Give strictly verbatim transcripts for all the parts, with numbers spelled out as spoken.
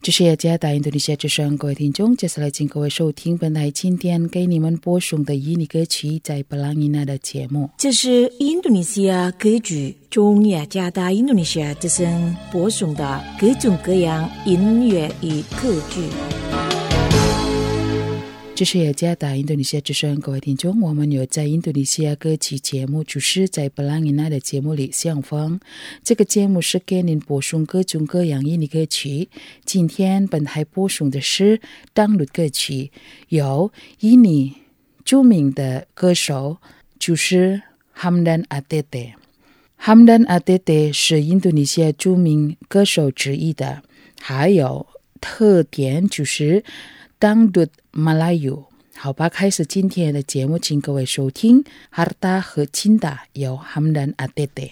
这是雅加达印度尼西亚之声，各位听众，接下来请各位收听本台今天给你们播送的印尼歌曲在布朗伊纳的节目。 这是印度尼西亚歌剧中雅加达印度尼西亚之声播送的各种各样音乐与歌剧。 这是雅加达印度尼西亚之声，各位听众，我们有在印度尼西亚歌曲节目，就是在布朗伊纳的节目里相逢。这个节目是给您播送各种各样印尼歌曲。今天本台播送的是当律歌曲，由印尼著名的歌手就是 Hamdan Atete。Hamdan Atete 是印度尼西亚著名歌手之一的，还有特点就是当律Melayu。好吧，开始今天的节目，请各位收听 Harta 和 Cinta 由 Hamdan Atete。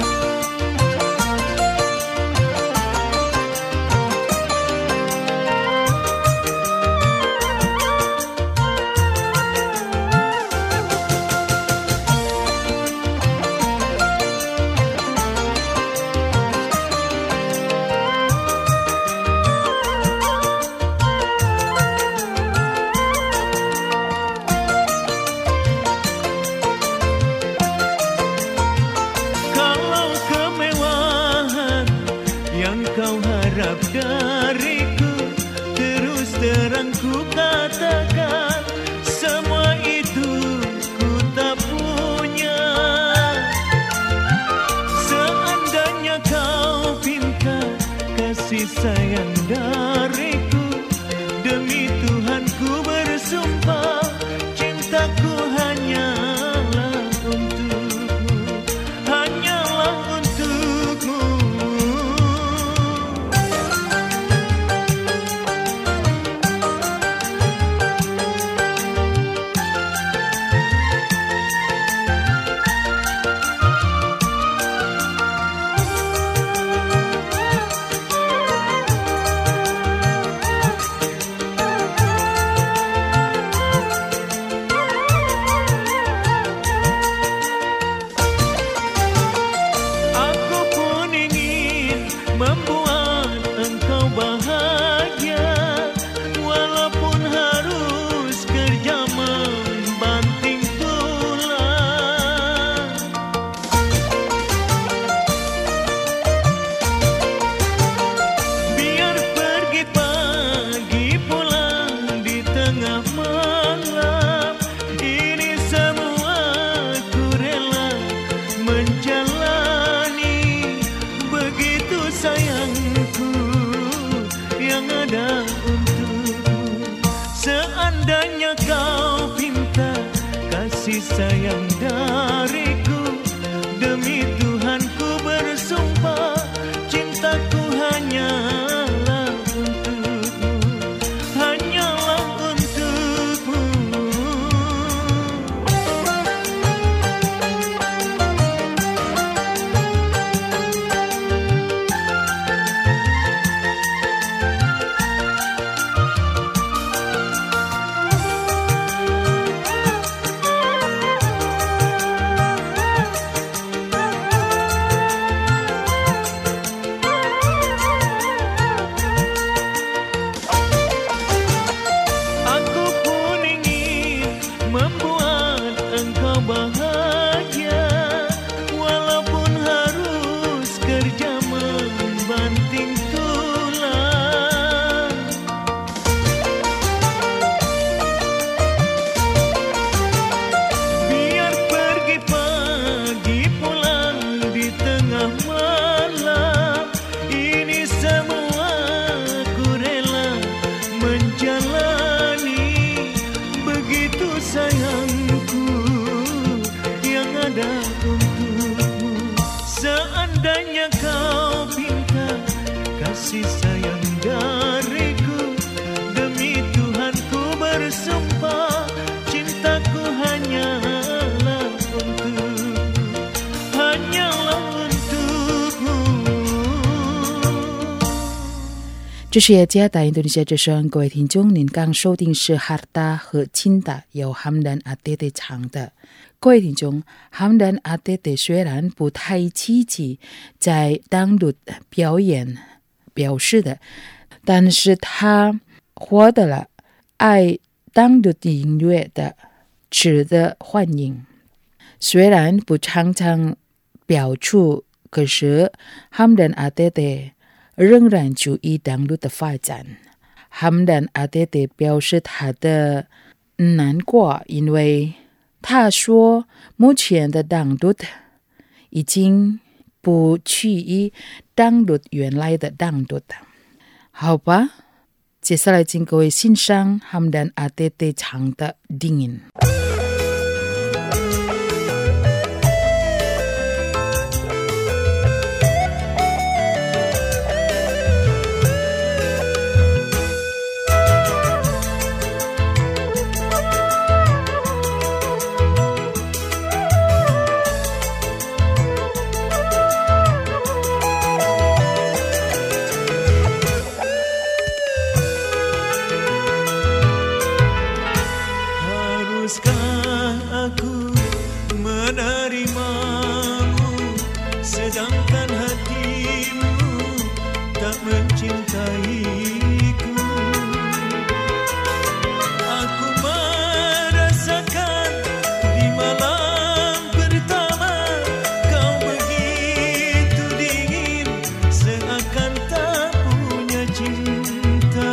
Sayang dariku, demi Tuhanku bersumpah, cintaku hanyalah untukmu, hanyalah untukmu. Sayang dariku, demi Tuhanku bersumpah, cintaku hanyalah untukmu, hanyalah untukmu. Seandainya kau pinta kasih sayang dariku, demi Tuhanku bersumpah, cintaku hanyalah untukmu, hanyalah untukmu. 这是雅加达印度尼西亚之声，各位听众，您刚收听是 Harta 和 Cinta 由 Hamdan Atete 唱的。各位听众， Hamdan Atete 虽然不太积极在当律表演表示的， 但是他获得了爱当地音乐的值得欢迎。虽然不常常表出，可是Hamdan A T T仍然注意当地的发展。Hamdan A T T表示他的难过，因为他说目前的当地已经不趋于当地原来的当地。好吧，接下来请各位欣赏Hamdan A T T唱的《Dingin》。 Sedangkan hatimu tak mencintaiku. Aku merasakan di malam pertama kau begitu dingin, seakan tak punya cinta.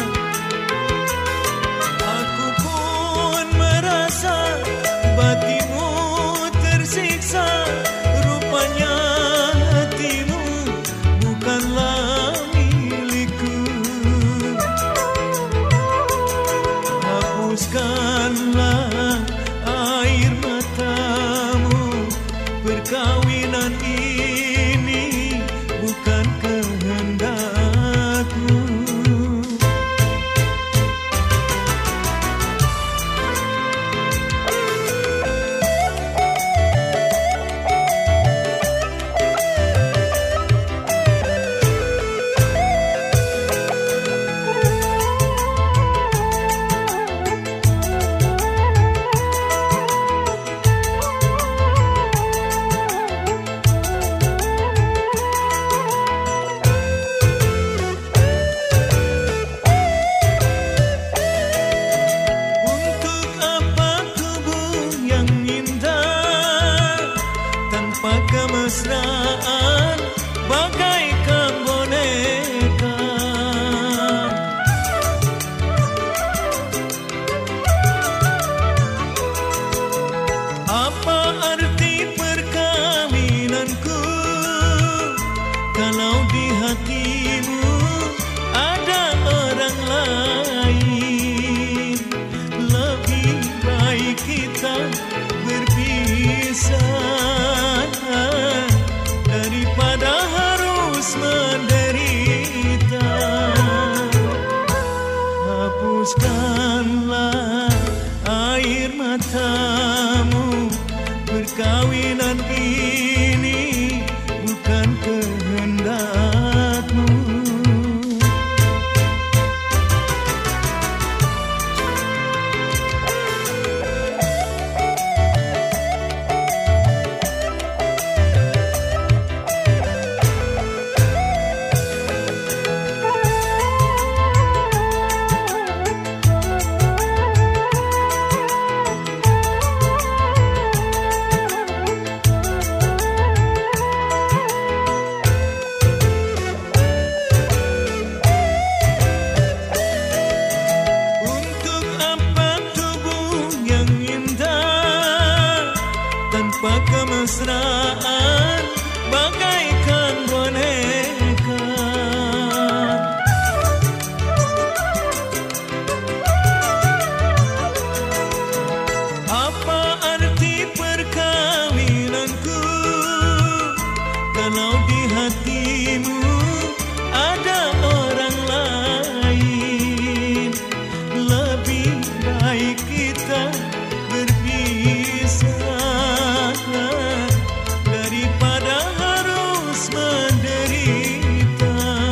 Aku pun merasa batinmu tersiksa. Rupanya hatimu bukanlah milikku. Hapuskanlah air matamu, perkawinan ini bukan kehendakku. Kemesraan bagaikan boneka. Apa arti perkawinanku kalau di hatimu ada orang lain? Lebih baik kita berpisah daripada harus menderita. Hapuskanlah air matamu, perkawinan ini bukan kehendakmu. Tanpa kemesraan bagaikan boneka. Apa arti perkawinanku kalau di hatimu ada orang lain? Lebih baik kita berpisah daripada harus menderita.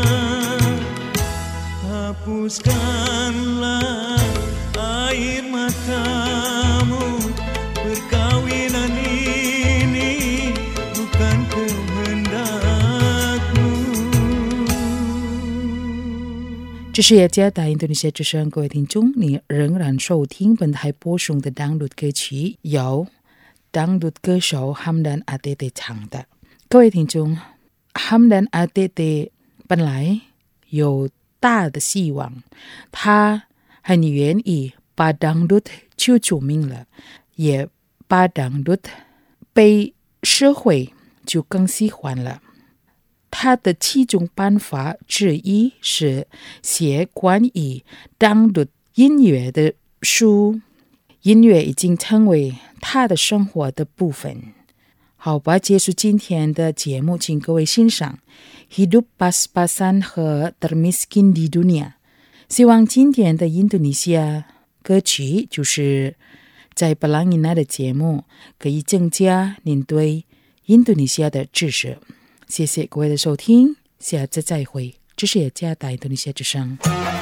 Hapuskanlah air matamu, perkawinan ini bukan kehendakmu. 这是雅加达印度尼西亚之声，各位听众，你仍然收听本台播送的当路歌曲，由当路歌手 Hamdan Atete 唱的。各位听众 ，Hamdan Atete 本来有大的希望，他很愿意把当路就出名了，也把当路被社会就更喜欢了。他的其中办法之一是写关于当路音乐的书，音乐已经成为他的生活的部分。好吧，结束今天的节目，请各位欣赏 Hidup Pas-Pasan 和 Termiskin di Dunia。希望今天的印度尼西亚歌曲就是在布朗伊娜的节目可以增加您对印度尼西亚的知识。谢谢各位的收听，下次再会。这是雅加达印度尼西亚之声。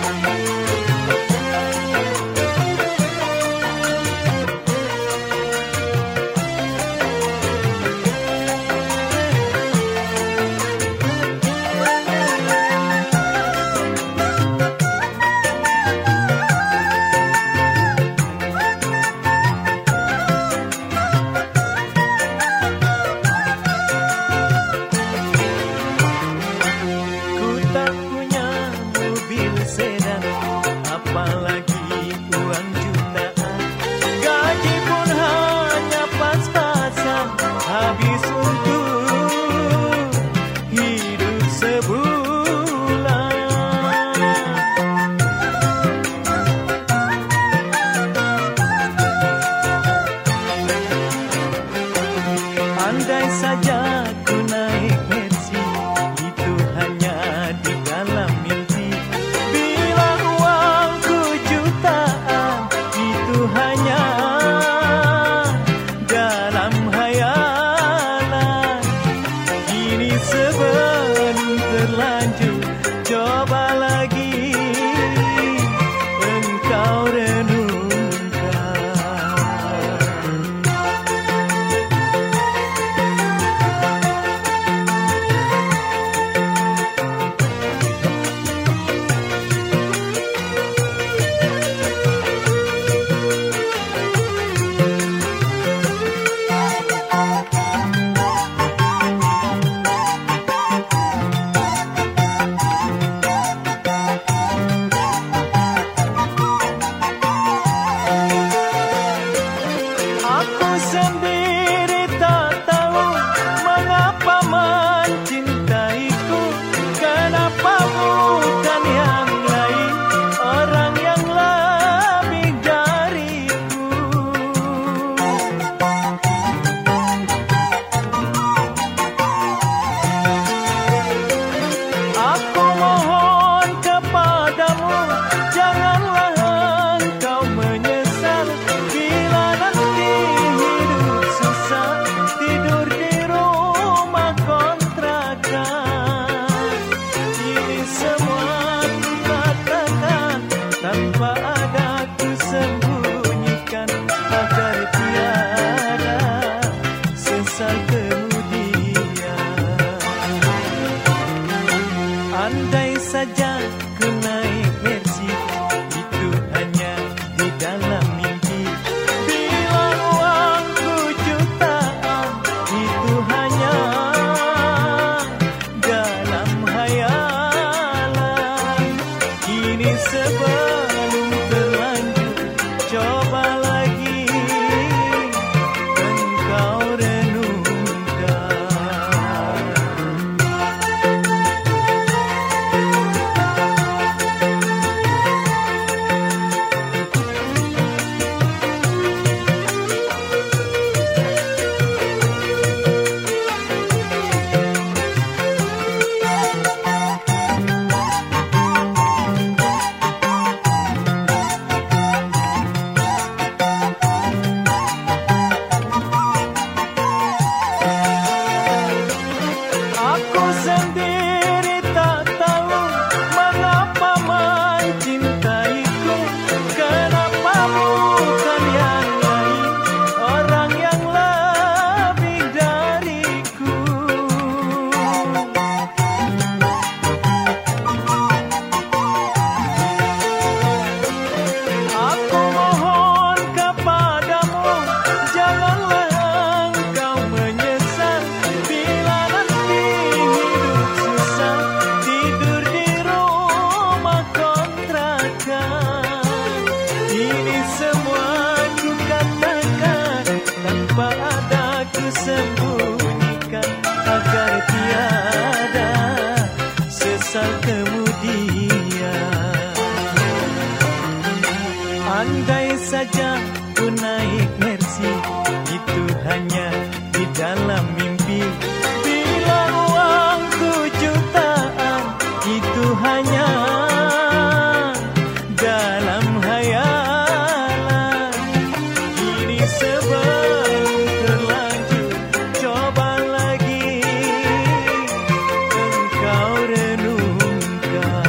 Andai saja ku naik Mercy, itu hanya di dalam mimpi. Bila uangku jutaan, itu hanya dalam hayalan. Kini sebelum terlanjur, coba lagi engkau renungkan. Aku sendiri tak tahu mengapa mencintaiku, kenapa bukan yang lain, orang yang lebih dariku. Aku mohon kepadamu, janganlah engkau menyesal bila nanti hidup susah, tidur di rumah kontrakan. Ini semua ku katakan tanpa ada ku sembunyikan, agar tiada sesal kemudian. Andai saja ku naik Mercy, itu hanya di dalam mimpi. Bila uangku jutaan, itu hanya dalam hayalan. Kini sebelum terlanjur, coba lagi engkau renungkan. Andai saja ku naik Mercy, itu hanya di dalam mimpi. Bila uangku jutaan, itu hanya dalam hayalan. Kini sebelum terlanjur, coba lagi engkau renungkan.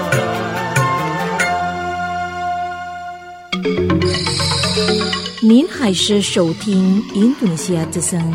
您还是收听印度尼西亚之声。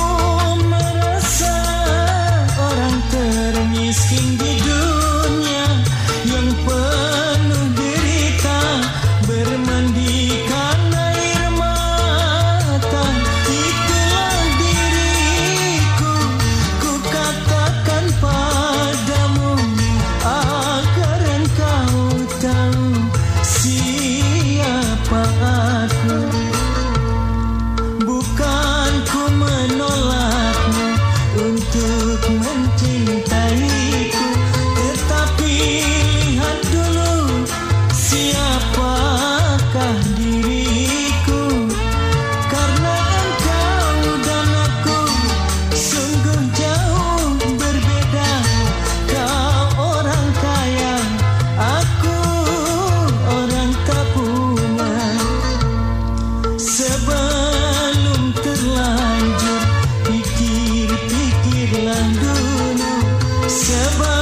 miskin di dunia Sebab